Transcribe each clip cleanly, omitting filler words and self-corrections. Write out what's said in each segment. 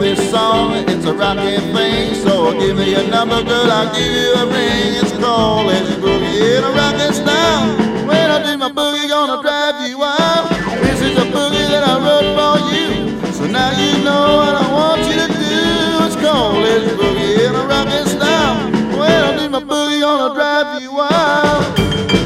this song, it's a rockin' thing. So give me your number, girl, I'll give you a ring. It's called Lazy Boogie in a rockin' style. When I do my boogie, gonna drive you wild. This is a boogie that I wrote for you, so now you know what I want you to do. It's called Lazy Boogie in a rockin' style. When I do my boogie, gonna drive you wild.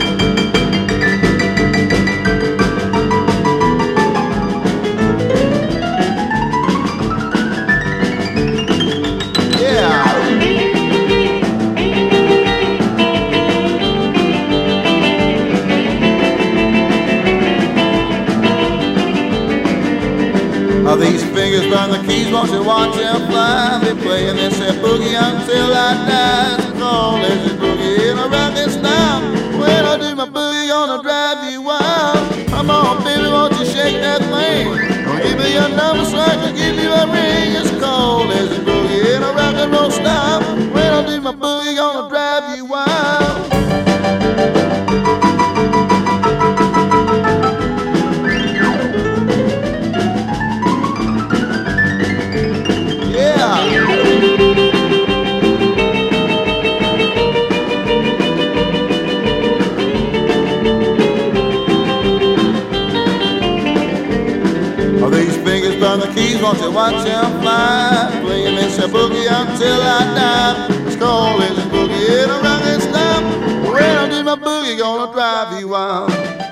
These fingers burn the keys, won't you watch them fly? They playing this here boogie until I die. It's called Lazy Boogie in a rockin' style. When I do my boogie, gonna drive you wild. Come on, baby, won't you shake that thing? Give me your number so I can give you a ring. It's called Lazy Boogie in a rock and roll style. When I do my boogie, gonna drive you wild. These fingers burn the keys, won't you watch them fly? Playing this a boogie until I die. It's called Lazy Boogie in a rockin' style. When I do my boogie, gonna drive you wild.